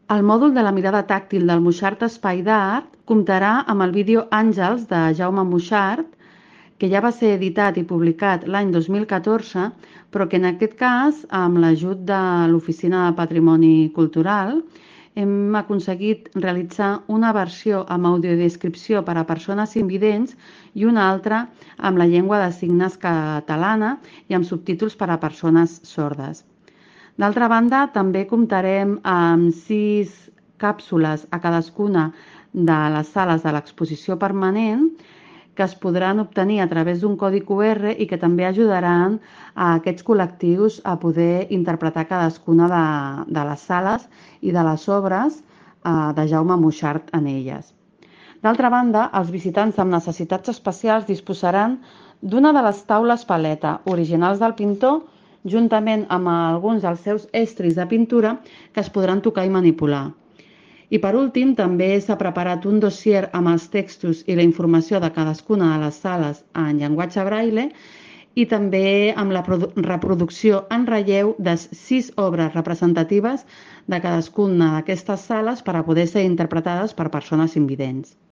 El mòdul de la mirada tàctil del Moixart Espai d'Art comptarà amb el vídeo Àngels de Jaume Moixart, que ja va ser editat i publicat l'any 2014, però que en aquest cas, amb l'ajut de l'Oficina de Patrimoni Cultural, hem aconseguit realitzar una versió amb audiodescripció per a persones invidents i una altra amb la llengua de signes catalana i amb subtítols per a persones sordes. D'altra banda, també comptarem amb 6 càpsules a cadascuna de les sales de l'exposició permanent que es podran obtenir a través d'un codi QR i que també ajudaran a aquests col·lectius a poder interpretar cadascuna de les sales i de les obres de Jaume Moixart en elles. D'altra banda, els visitants amb necessitats especials disposaran d'una de les taules paleta originals del pintor juntament amb alguns dels seus estris de pintura que es podran tocar i manipular. I per últim, també s'ha preparat un dossier amb els textos i la informació de cadascuna de les sales en llenguatge braille i també amb la reproducció en relleu de 6 obres representatives de cadascuna d'aquestes sales per a poder ser interpretades per persones invidents.